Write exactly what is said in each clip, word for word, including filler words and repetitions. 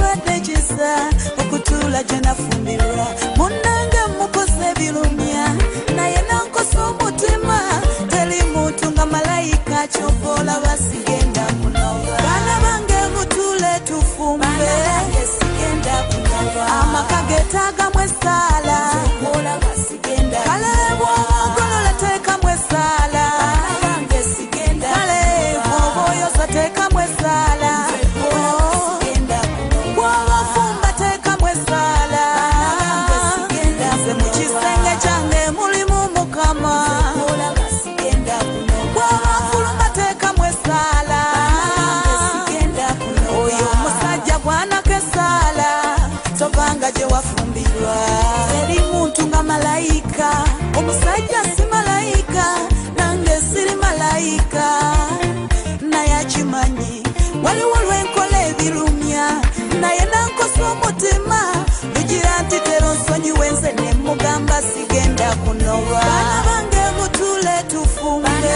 kibaddekiza okutula gye nafumbirwa munnange mukoze birumya naye nankosa omutima teri muntu nga malayika kyokola basigenda kunoba baana bange mutule tufumbe amaka getaagamwe essaala kale bw'ogolola teekamu essaala kale bw'oba oyoza teekamu essaala bw'obafumba teekamu essaala nze mu kisenge kyange mulimu Mukama bw'obafuluma teekamu essaala oyo omusajja gwanako essaala tobanga gye wafumbirwa eri muntu nga malayika omusajja si malayika nange siri malayika naye akimanyi waliwo lwenkola ebirumya naye nankosa omutima lugira nti tero nsonyiwe nze ne mugamba sigenda kunoba baana bange mutule tufumbe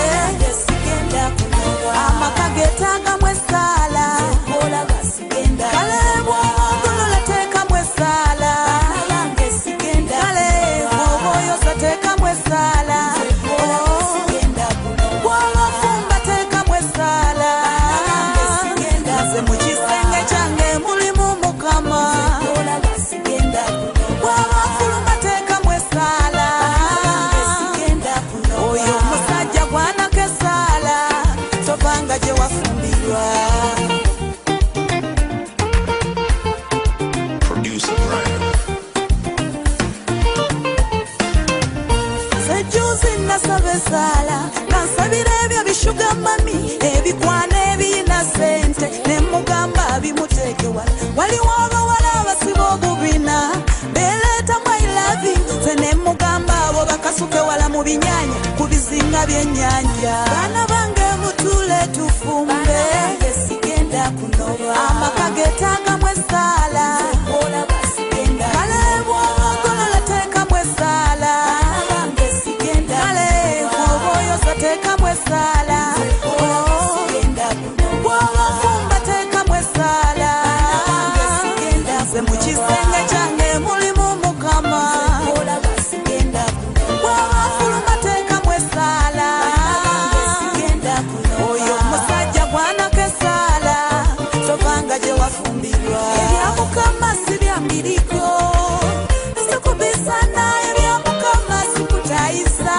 amaka getaagamu essaala kale bw'ogolola teekamu essaala kale bw'oba oyoza teekamu essaala bw'obafumba teekamu essaala nze mu kisenge kyange mulimu Mukama bw'obafuluma teekamu essaala oyo omusajja gwanako essaala tobanga gye wafumbirwa. Sejuzi nasaba essaala nansabira ebyo bishuga mami ebikwana ebiyina sente ne mugamba bimuteeke wala waliwo abawala abasiba obubina beleetamu I love you nze ne mugamba abo bakasuke wala mu binyanya ku bizinga by'ennyanja baana bange mutule tufumbe amaka getaagamu essaala kale bw'ogolola teekamu essaala kale bw'oba oyoza teekamu essaala bw'obafumba teekamu essaala nze mu kisenge kyange mulimu Mukama bw'obafuluma teekamu essaala oyo omusajja gwanako essaala tobanga gye wafumbirwa ebya Mukama si bya mbiriko sikubisana ebya Mukama sikutayiza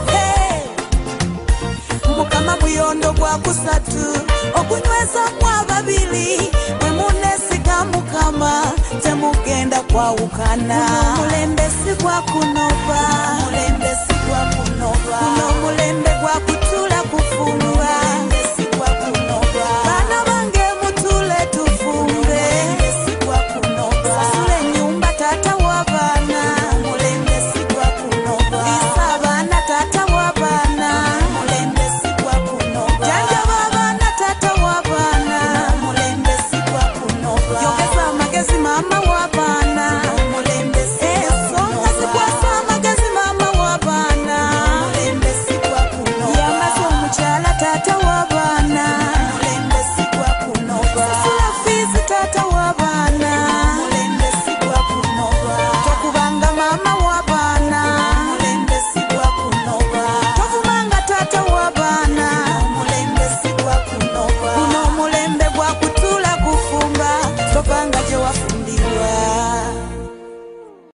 Mukama muyondo gwa kusatu okunywezamwu ababiri bwe muneesiga Mukama temugenda kwawukana mulembe si gwa kunoba mulembe si gwa kunoba muno mulembe gwa